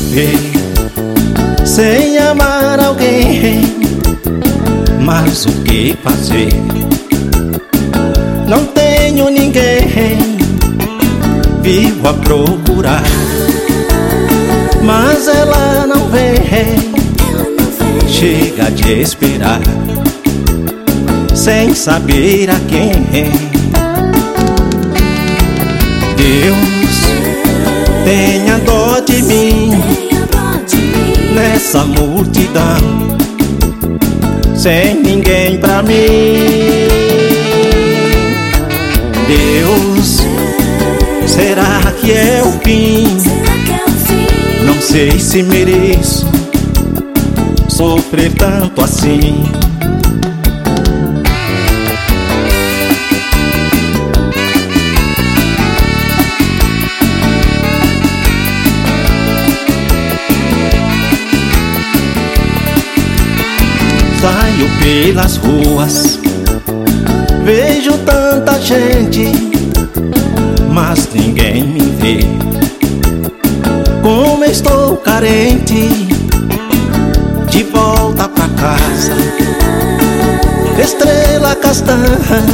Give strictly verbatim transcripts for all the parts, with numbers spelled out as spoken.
viver sem amar alguém. Mas o que fazer? Não tenho ninguém, vivo a procurar, mas ela não vem. Chega de esperar, sem saber a quem. Deus, tenha dó de mim nessa multidão, sem ninguém pra mim. Deus, será que é o fim? Não sei se mereço sofrer tanto assim. Saio pelas ruas, vejo tanta gente, mas ninguém me vê. Como estou carente, de volta pra casa, estrela castanha,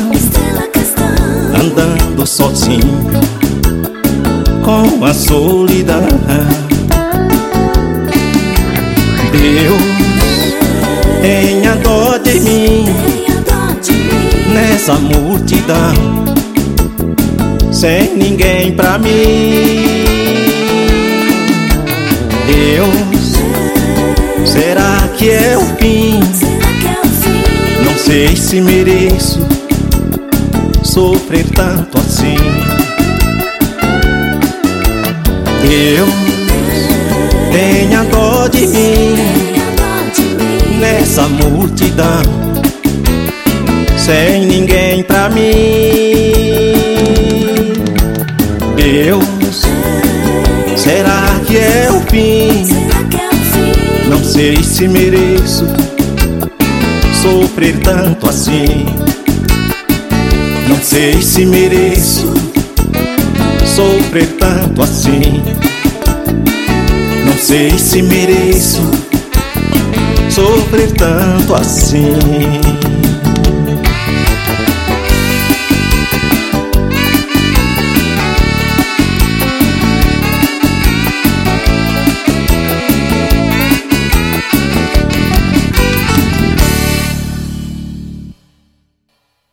andando sozinho com a solidão. Deus, tenha dó de mim nessa multidão, sem ninguém pra mim. Deus, será que é o fim? Não sei se mereço sofrer tanto assim. Deus, tenha dó de mim nessa multidão, sem ninguém pra mim. Deus, será que é o fim? Não sei se mereço sofrer tanto assim. Não sei se mereço sofrer tanto assim. Não sei se mereço sofrer tanto assim.